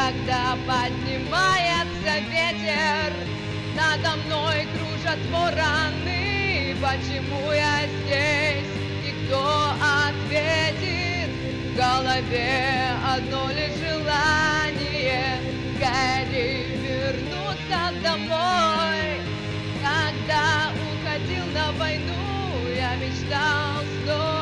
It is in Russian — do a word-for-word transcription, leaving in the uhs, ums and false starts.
когда поднимается ветер, надо мной кружат вороны. Почему я здесь и кто ответит? В голове одно лишь желание скорее вернуться домой. Когда уходил на войну, я мечтал снова